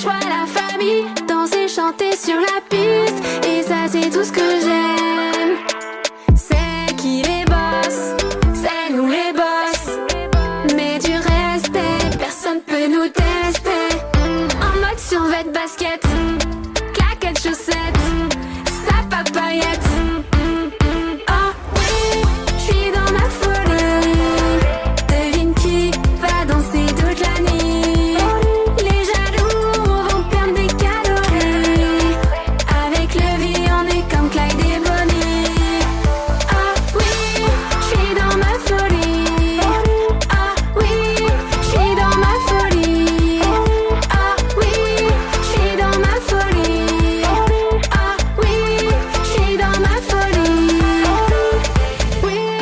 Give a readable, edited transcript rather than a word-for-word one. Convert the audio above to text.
je vois la famille danser, chanter sur la piste. Et ça c'est tout ce que j'aime. C'est qui les boss? C'est nous les boss. Mais du respect, personne peut nous tester. En mode survêt basket.